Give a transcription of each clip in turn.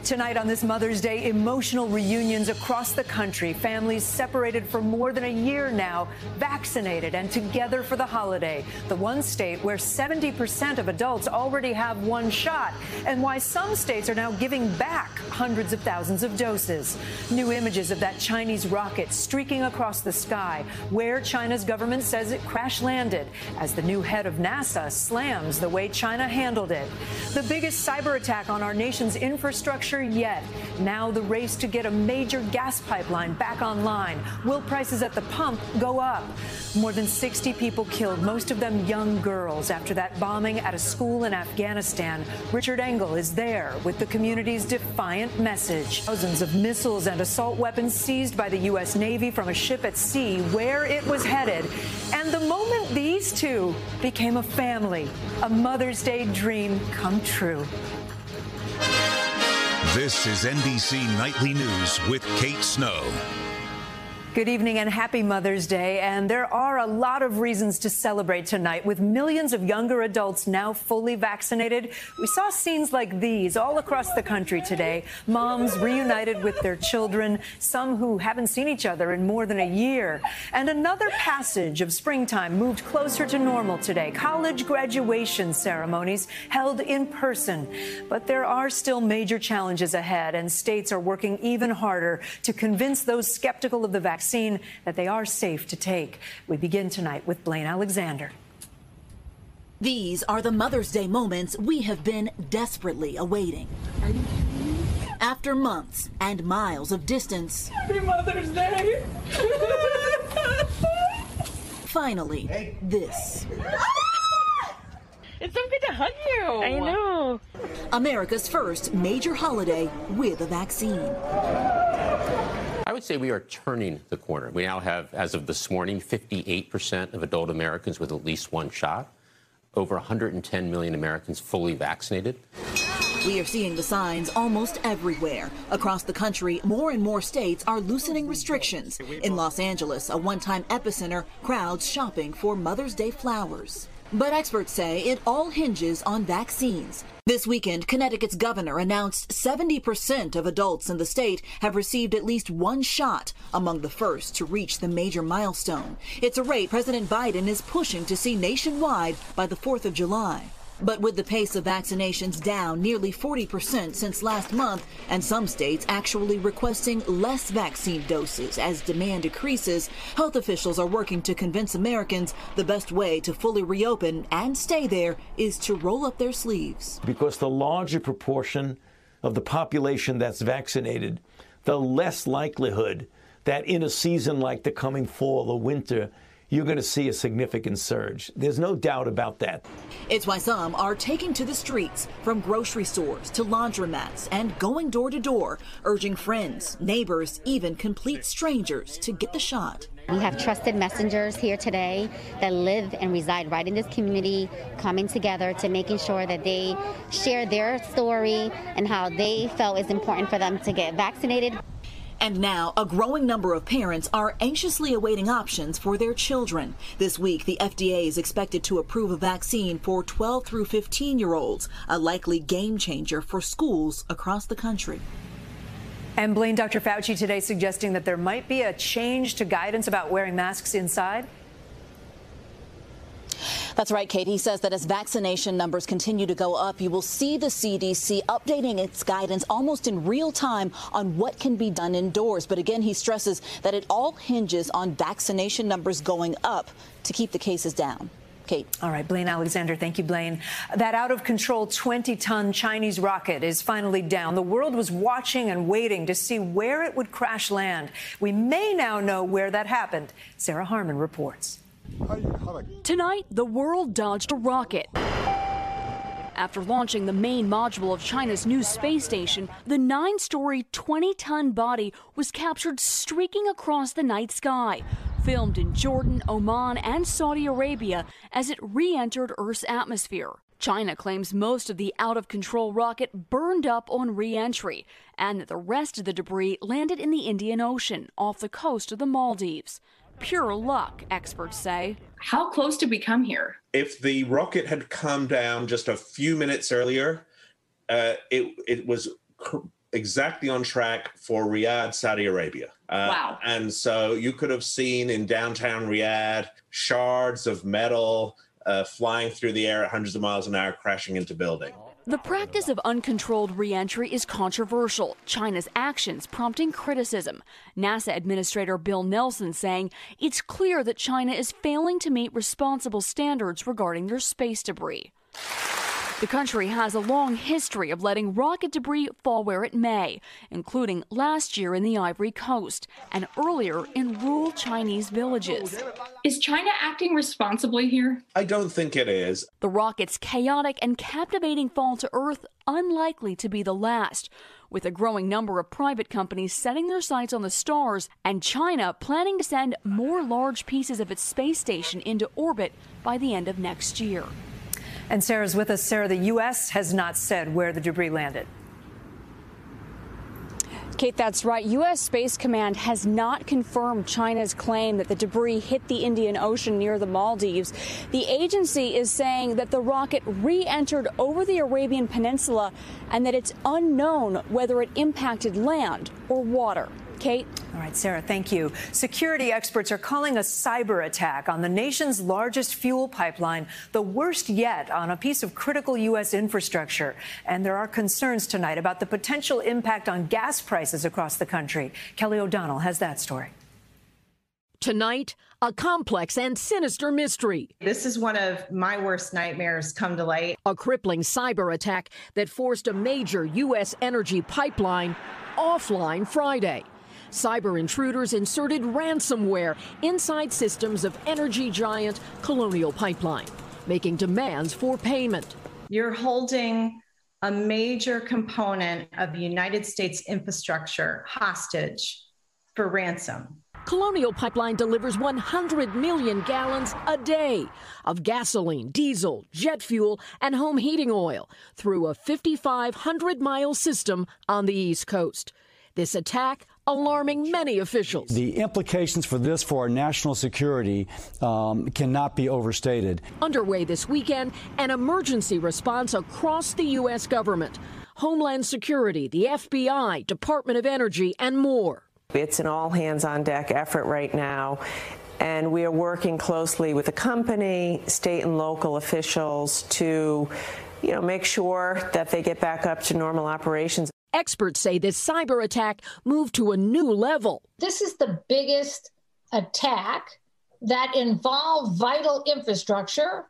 Tonight on this Mother's Day, emotional reunions across the country. Families separated for more than a year now, vaccinated and together for the holiday. The one state where 70% of adults already have one shot, and why some states are now giving back hundreds of thousands of doses. New images of that Chinese rocket streaking across the sky, where China's government says it crash landed, as the new head of NASA slams the way China handled it. The biggest cyber attack on our nation's infrastructure yet. Now the race to get a major gas pipeline back online. Will prices at the pump go up? More than 60 people killed, most of them young girls, after that bombing at a school in Afghanistan. Richard Engel is there with the community's defiant message. Thousands of missiles and assault weapons seized by the U.S. Navy from a ship at sea where it was headed. And the moment these two became a family, a Mother's Day dream come true. This is NBC Nightly News with Kate Snow. Good evening and happy Mother's Day. And there are a lot of reasons to celebrate tonight. With millions of younger adults now fully vaccinated, we saw scenes like these all across the country today. Moms reunited with their children, some who haven't seen each other in more than a year. And another passage of springtime moved closer to normal today. College graduation ceremonies held in person. But there are still major challenges ahead, and states are working even harder to convince those skeptical of the vaccine that they are safe to take. We begin tonight with Blaine Alexander. These are the Mother's Day moments we have been desperately awaiting. After months and miles of distance, Happy Mother's Day! finally, this. It's so good to hug you. I know. America's first major holiday with a vaccine. I would say we are turning the corner. We now have, as of this morning, 58% of adult Americans with at least one shot, over 110 million Americans fully vaccinated. We are seeing the signs almost everywhere. Across the country, more and more states are loosening restrictions. In Los Angeles, a one-time epicenter, crowds shopping for Mother's Day flowers. But experts say it all hinges on vaccines. This weekend, Connecticut's governor announced 70% of adults in the state have received at least one shot, among the first to reach the major milestone. It's a rate President Biden is pushing to see nationwide by the 4th of July. But with the pace of vaccinations down nearly 40% since last month, and some states actually requesting less vaccine doses as demand decreases, health officials are working to convince Americans the best way to fully reopen and stay there is to roll up their sleeves. Because the larger proportion of the population that's vaccinated, the less likelihood that in a season like the coming fall or winter, you're going to see a significant surge. There's no doubt about that. It's why some are taking to the streets, from grocery stores to laundromats, and going door to door, urging friends, neighbors, even complete strangers to get the shot. We have trusted messengers here today that live and reside right in this community, coming together to making sure that they share their story and how they felt it's important for them to get vaccinated. And now, a growing number of parents are anxiously awaiting options for their children. This week, the FDA is expected to approve a vaccine for 12 through 15-year-olds, a likely game changer for schools across the country. And Blaine, Dr. Fauci today suggesting that there might be a change to guidance about wearing masks inside. That's right, Kate. He says that as vaccination numbers continue to go up, you will see the CDC updating its guidance almost in real time on what can be done indoors. But again, he stresses that it all hinges on vaccination numbers going up to keep the cases down. Kate. All right, Blaine Alexander. Thank you, Blaine. That out-of-control 20-ton Chinese rocket is finally down. The world was watching and waiting to see where it would crash land. We may now know where that happened. Sarah Harmon reports. Tonight, the world dodged a rocket. After launching the main module of China's new space station, the 9-story, 20-ton body was captured streaking across the night sky, filmed in Jordan, Oman, and Saudi Arabia as it re-entered Earth's atmosphere. China claims most of the out-of-control rocket burned up on re-entry, and that the rest of the debris landed in the Indian Ocean off the coast of the Maldives. Pure luck, experts say. How close did we come here? If the rocket had come down just a few minutes earlier, it exactly on track for Riyadh, Saudi Arabia. Wow. And so you could have seen in downtown Riyadh shards of metal flying through the air at hundreds of miles an hour, crashing into buildings. The practice of uncontrolled re-entry is controversial, China's actions prompting criticism. NASA Administrator Bill Nelson saying it's clear that China is failing to meet responsible standards regarding their space debris. The country has a long history of letting rocket debris fall where it may, including last year in the Ivory Coast and earlier in rural Chinese villages. Is China acting responsibly here? I don't think it is. The rocket's chaotic and captivating fall to Earth unlikely to be the last, with a growing number of private companies setting their sights on the stars and China planning to send more large pieces of its space station into orbit by the end of next year. And Sarah's with us. Sarah, the U.S. has not said where the debris landed. Kate, that's right. U.S. Space Command has not confirmed China's claim that the debris hit the Indian Ocean near the Maldives. The agency is saying that the rocket re-entered over the Arabian Peninsula and that it's unknown whether it impacted land or water. Kate? All right, Sarah, thank you. Security experts are calling a cyber attack on the nation's largest fuel pipeline the worst yet on a piece of critical U.S. infrastructure. And there are concerns tonight about the potential impact on gas prices across the country. Kelly O'Donnell has that story. Tonight, a complex and sinister mystery. This is one of my worst nightmares come to light. A crippling cyber attack that forced a major U.S. energy pipeline offline Friday. Cyber intruders inserted ransomware inside systems of energy giant Colonial Pipeline, making demands for payment. You're holding a major component of the United States infrastructure hostage for ransom. Colonial Pipeline delivers 100 million gallons a day of gasoline, diesel, jet fuel, and home heating oil through a 5,500-mile system on the East Coast. This attack alarming many officials. The implications for this for our national security cannot be overstated. Underway this weekend, an emergency response across the U.S. government. Homeland Security, the FBI, Department of Energy, and more. It's an all-hands-on-deck effort right now, and we are working closely with the company, state and local officials to, make sure that they get back up to normal operations. Experts say this cyber attack moved to a new level. This is the biggest attack that involved vital infrastructure.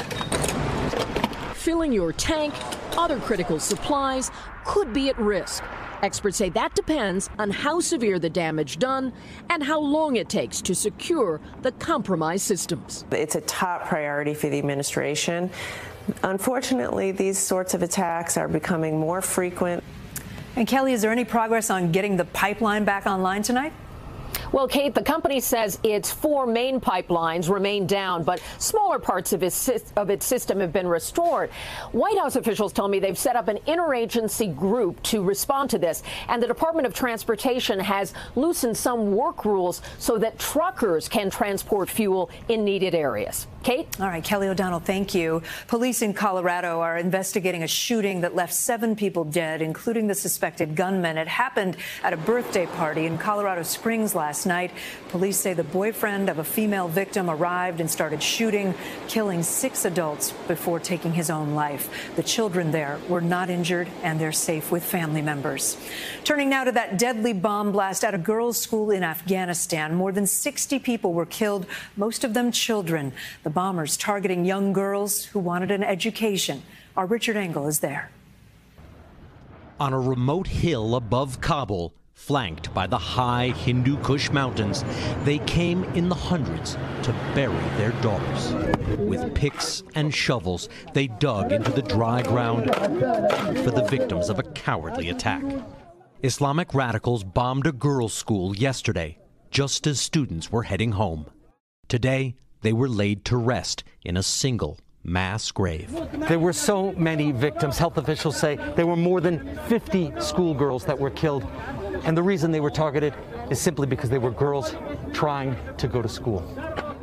Filling your tank, other critical supplies could be at risk. Experts say that depends on how severe the damage done and how long it takes to secure the compromised systems. It's a top priority for the administration. Unfortunately, these sorts of attacks are becoming more frequent. And Kelly, is there any progress on getting the pipeline back online tonight? Well, Kate, the company says its 4 main pipelines remain down, but smaller parts of its system have been restored. White House officials tell me they've set up an interagency group to respond to this, and the Department of Transportation has loosened some work rules so that truckers can transport fuel in needed areas. Kate? All right, Kelly O'Donnell, thank you. Police in Colorado are investigating a shooting that left 7 people dead, including the suspected gunman. It happened at a birthday party in Colorado Springs last night. Police say the boyfriend of a female victim arrived and started shooting, killing 6 adults before taking his own life. The children there were not injured, and they're safe with family members. Turning now to that deadly bomb blast at a girls' school in Afghanistan. More than 60 people were killed, most of them children. The bombers targeting young girls who wanted an education. Our Richard Engel is there. On a remote hill above Kabul, flanked by the high Hindu Kush mountains, they came in the hundreds to bury their daughters. With picks and shovels, they dug into the dry ground for the victims of a cowardly attack. Islamic radicals bombed a girls' school yesterday, just as students were heading home. Today, they were laid to rest in a single mass grave. There were so many victims. Health officials say there were more than 50 schoolgirls that were killed. And the reason they were targeted is simply because they were girls trying to go to school.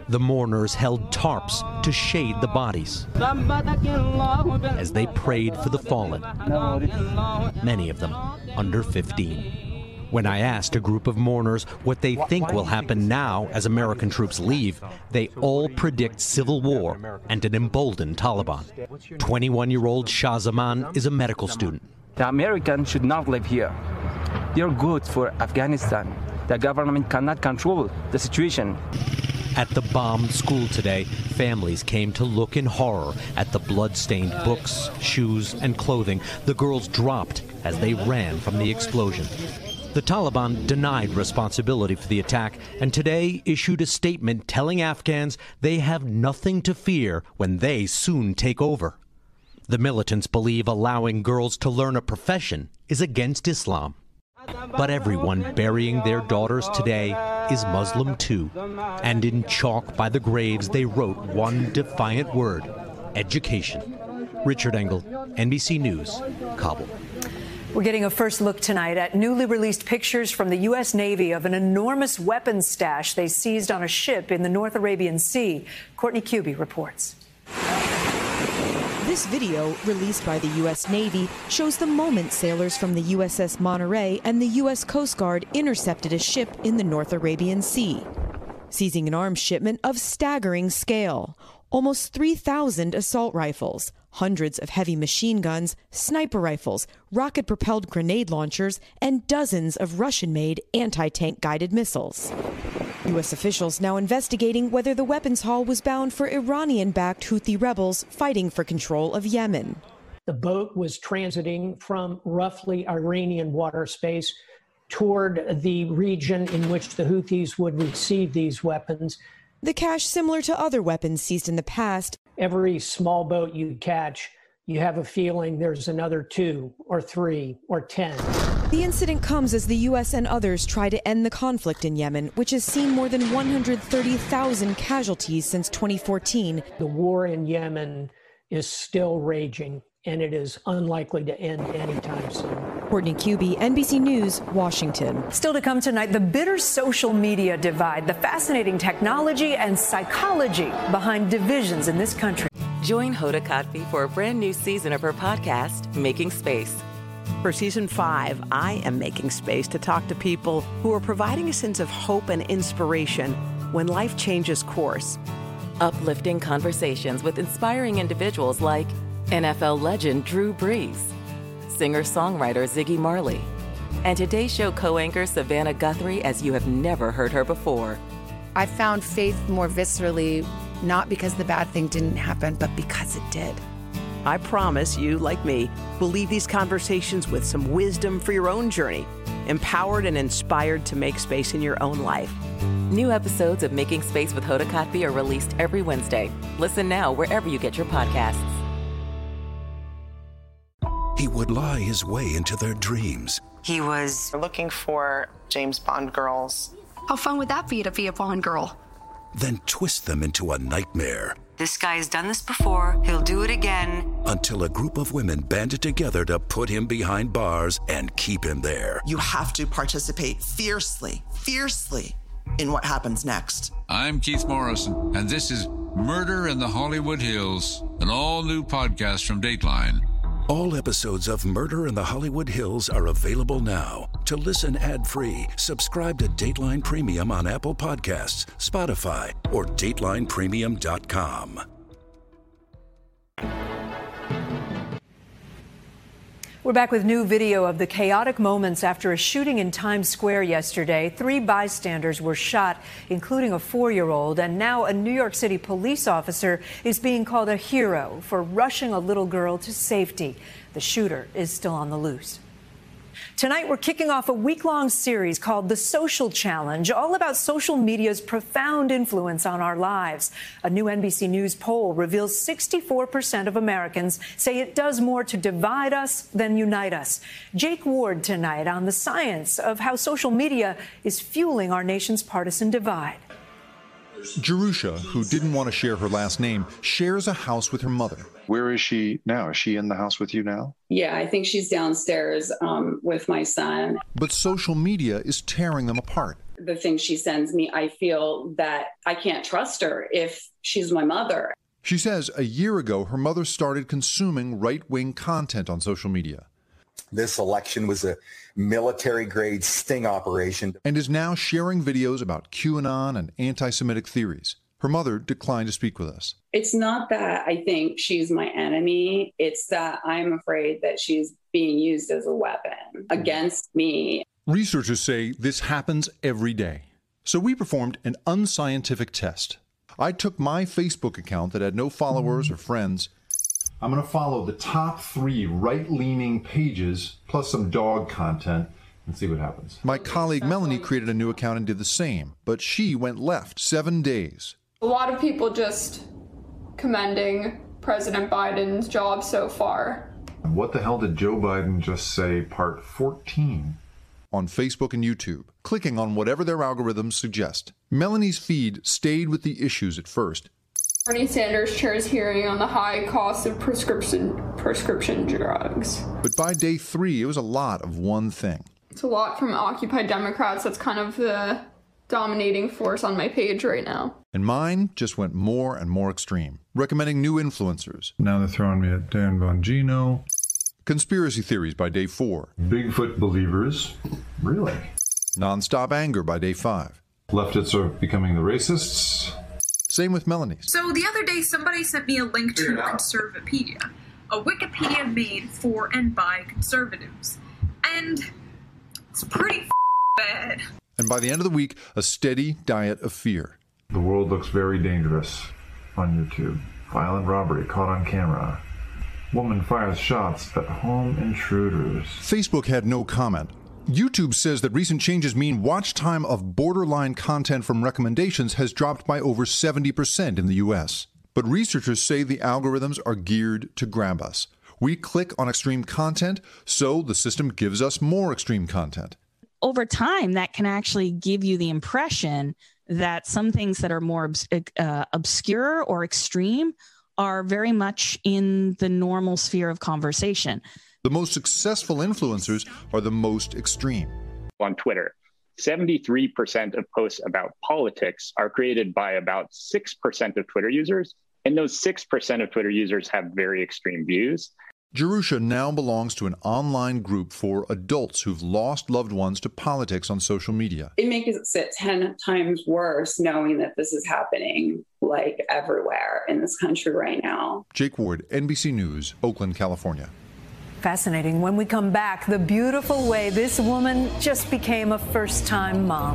The mourners held tarps to shade the bodies as they prayed for the fallen, many of them under 15. When I asked a group of mourners what they think will happen now as American troops leave, they all predict civil war and an emboldened Taliban. 21-year-old Shah Zaman is a medical student. The Americans should not live here. They're good for Afghanistan. The government cannot control the situation. At the bombed school today, families came to look in horror at the blood-stained books, shoes, and clothing the girls dropped as they ran from the explosion. The Taliban denied responsibility for the attack and today issued a statement telling Afghans they have nothing to fear when they soon take over. The militants believe allowing girls to learn a profession is against Islam. But everyone burying their daughters today is Muslim too. And in chalk by the graves, they wrote one defiant word: education. Richard Engel, NBC News, Kabul. We're getting a first look tonight at newly released pictures from the U.S. Navy of an enormous weapons stash they seized on a ship in the North Arabian Sea. Courtney Kube reports. This video, released by the U.S. Navy, shows the moment sailors from the USS Monterey and the U.S. Coast Guard intercepted a ship in the North Arabian Sea, seizing an arms shipment of staggering scale. Almost 3,000 assault rifles, hundreds of heavy machine guns, sniper rifles, rocket-propelled grenade launchers, and dozens of Russian-made anti-tank guided missiles. U.S. officials now investigating whether the weapons haul was bound for Iranian-backed Houthi rebels fighting for control of Yemen. The boat was transiting from roughly Iranian water space toward the region in which the Houthis would receive these weapons. The cache similar to other weapons seized in the past. Every small boat you catch, you have a feeling there's another 2 or 3 or 10. The incident comes as the U.S. and others try to end the conflict in Yemen, which has seen more than 130,000 casualties since 2014. The war in Yemen is still raging, and it is unlikely to end anytime soon. Courtney Kube, NBC News, Washington. Still to come tonight, the bitter social media divide, the fascinating technology and psychology behind divisions in this country. Join Hoda Kotb for a brand new season of her podcast, Making Space. For season 5, I am making space to talk to people who are providing a sense of hope and inspiration when life changes course. Uplifting conversations with inspiring individuals like NFL legend Drew Brees, singer-songwriter Ziggy Marley, and Today's Show co-anchor Savannah Guthrie as you have never heard her before. I found faith more viscerally, not because the bad thing didn't happen, but because it did. I promise you, like me, will leave these conversations with some wisdom for your own journey, empowered and inspired to make space in your own life. New episodes of Making Space with Hoda Kotb are released every Wednesday. Listen now wherever you get your podcasts. He would lie his way into their dreams. He was looking for James Bond girls. How fun would that be to be a Bond girl? Then twist them into a nightmare. This guy has done this before. He'll do it again. Until a group of women banded together to put him behind bars and keep him there. You have to participate fiercely in what happens next. I'm Keith Morrison, and this is Murder in the Hollywood Hills, an all-new podcast from Dateline. All episodes of Murder in the Hollywood Hills are available now. To listen ad-free, subscribe to Dateline Premium on Apple Podcasts, Spotify, or DatelinePremium.com. We're back with new video of the chaotic moments after a shooting in Times Square yesterday. 3 bystanders were shot, including a 4-year-old, and now a New York City police officer is being called a hero for rushing a little girl to safety. The shooter is still on the loose. Tonight, we're kicking off a week-long series called The Social Challenge, all about social media's profound influence on our lives. A new NBC News poll reveals 64% of Americans say it does more to divide us than unite us. Jake Ward tonight on the science of how social media is fueling our nation's partisan divide. Jerusha, who didn't want to share her last name, shares a house with her mother. Where is she now? Is she in the house with you now? Yeah, I think she's downstairs with my son. But social media is tearing them apart. the things she sends me, I feel that I can't trust her if she's my mother. She says a year ago, her mother started consuming right-wing content on social media. This election was a military-grade sting operation. And is now sharing videos about QAnon and anti-Semitic theories. Her mother declined to speak with us. It's not that I think she's my enemy. It's that I'm afraid that she's being used as a weapon against me. Researchers say this happens every day. So we performed an unscientific test. I took my Facebook account that had no followers or friends. I'm going to follow the top 3 right-leaning pages plus some dog content and see what happens. My colleague Melanie created a new account and did the same, but she went left 7 days. A lot of people just commending President Biden's job so far. What the hell did Joe Biden just say, part 14? On Facebook and YouTube, clicking on whatever their algorithms suggest. Melanie's feed stayed with the issues at first. Bernie Sanders chairs hearing on the high cost of prescription drugs. But by day 3, it was a lot of one thing. It's a lot from Occupy Democrats. That's kind of the dominating force on my page right now. And mine just went more and more extreme, recommending new influencers. Now they're throwing me at Dan Bongino. Conspiracy theories by day 4. Bigfoot believers. Really? Nonstop anger by day 5. Leftists are becoming the racists. Same with Melanie's. So the other day, somebody sent me a link to Conservapedia, a Wikipedia made for and by conservatives. And it's pretty bad. And by the end of the week, a steady diet of fear. The world looks very dangerous on YouTube. Violent robbery caught on camera. Woman fires shots at home intruders. Facebook had no comment. YouTube says that recent changes mean watch time of borderline content from recommendations has dropped by over 70% in the U.S. But researchers say the algorithms are geared to grab us. We click on extreme content, so the system gives us more extreme content. Over time, that can actually give you the impression that some things that are more obscure or extreme are very much in the normal sphere of conversation. The most successful influencers are the most extreme. On Twitter, 73% of posts about politics are created by about 6% of Twitter users, and those 6% of Twitter users have very extreme views. Jerusha now belongs to an online group for adults who've lost loved ones to politics on social media. It makes it 10 times worse knowing that this is happening like everywhere in this country right now. Jake Ward, NBC News, Oakland, California. Fascinating. When we come back, the beautiful way this woman just became a first-time mom.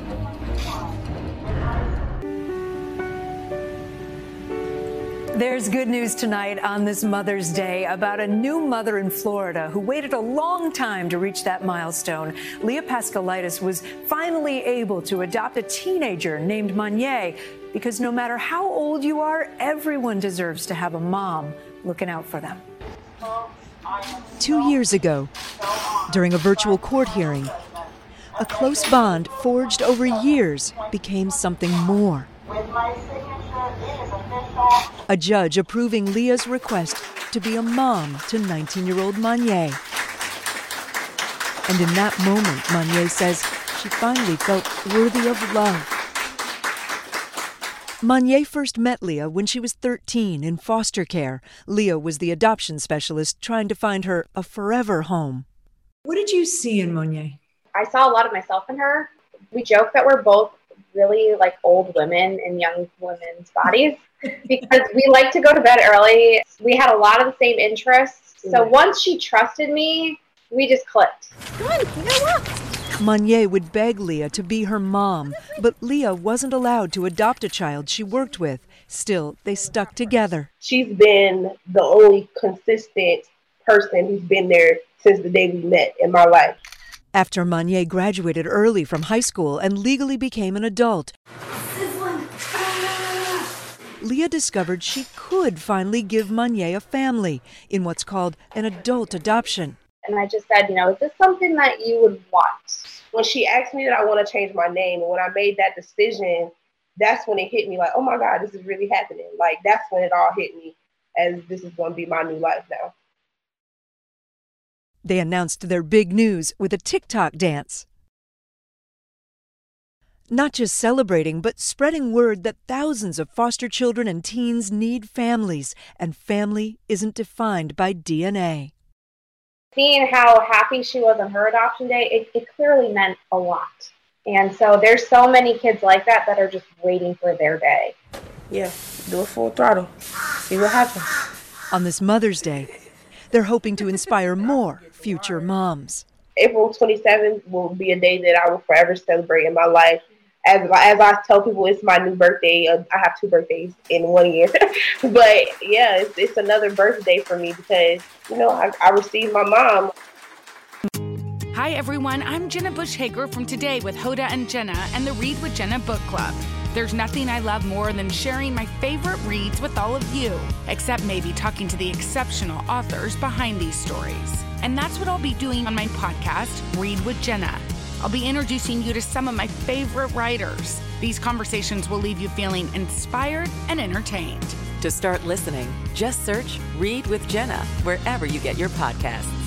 There's good news tonight on this Mother's Day about a new mother in Florida who waited a long time to reach that milestone. Leah Paschalidis was finally able to adopt a teenager named Manye, because no matter how old you are, everyone deserves to have a mom looking out for them. 2 years ago, during a virtual court hearing, a close bond forged over years became something more. A judge approving Leah's request to be a mom to 19-year-old Manye. And in that moment, Manye says she finally felt worthy of love. Manye first met Leah when she was 13 in foster care. Leah was the adoption specialist trying to find her a forever home. What did you see in Manye? I saw a lot of myself in her. We joke that we're both really like old women in young women's bodies because we like to go to bed early. We had a lot of the same interests. So once she trusted me, we just clicked. Come on, walk. Manye would beg Leah to be her mom, but Leah wasn't allowed to adopt a child she worked with. Still, they stuck together. She's been the only consistent person who's been there since the day we met in my life. After Manye graduated early from high school and legally became an adult, Leah discovered she could finally give Manye a family in what's called an adult adoption. And I just said, is this something that you would want? When she asked me that I want to change my name, and when I made that decision, that's when it hit me like, oh my God, this is really happening. Like, that's when it all hit me, as this is going to be my new life now. They announced their big news with a TikTok dance. Not just celebrating, but spreading word that thousands of foster children and teens need families, and family isn't defined by DNA. Seeing how happy she was on her adoption day, it clearly meant a lot. And so there's so many kids like that that are just waiting for their day. Yeah, do it full throttle. See what happens. On this Mother's Day, they're hoping to inspire more future moms. April 27th will be a day that I will forever celebrate in my life. As I tell people, it's my new birthday. I have 2 birthdays in 1 year. But yeah, it's another birthday for me because, I received my mom. Hi, everyone. I'm Jenna Bush Hager from Today with Hoda and Jenna and the Read with Jenna book club. There's nothing I love more than sharing my favorite reads with all of you, except maybe talking to the exceptional authors behind these stories. And that's what I'll be doing on my podcast, Read with Jenna. I'll be introducing you to some of my favorite writers. These conversations will leave you feeling inspired and entertained. To start listening, just search Read with Jenna wherever you get your podcasts.